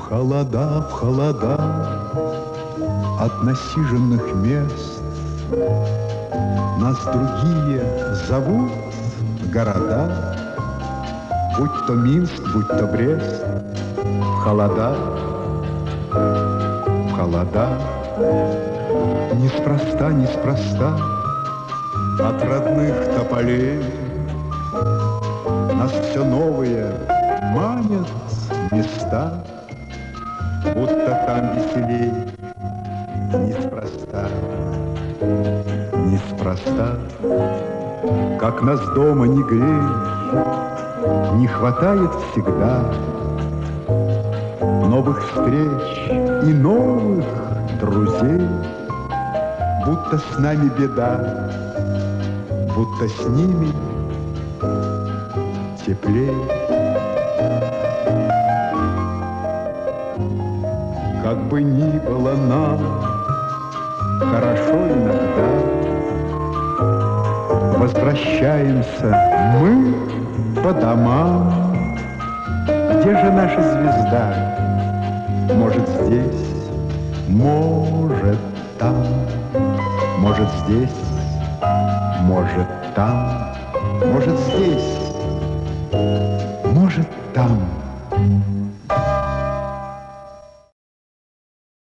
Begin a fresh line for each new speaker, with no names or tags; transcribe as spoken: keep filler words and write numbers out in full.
холода, в холода от насиженных мест нас другие зовут города, будь то Минск, будь то Брест. В холода, в холода, неспроста, неспроста от родных тополей нас все новые манят места, будто там веселей. Неспроста, неспроста, как нас дома не грей, не хватает всегда новых встреч и новых друзей, будто с нами беда, будто с ними теплей. Как бы ни было нам хорошо иногда, возвращаемся мы по домам. Где же наша звезда? Может, здесь, может, там, может, здесь, может, там, может, здесь, может, там.